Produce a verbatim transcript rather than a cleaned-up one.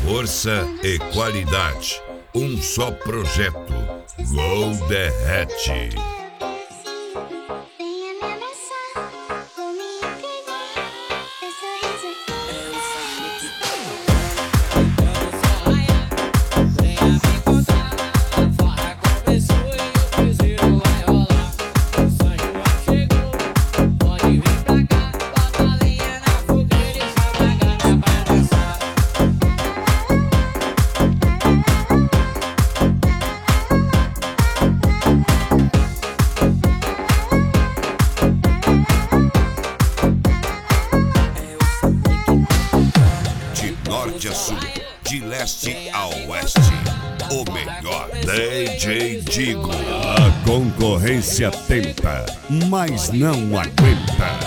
Força e qualidade. Um só projeto. Gol Derrete. Norte a sul, de leste a oeste, o melhor D J Digo. A concorrência tenta, mas não aguenta.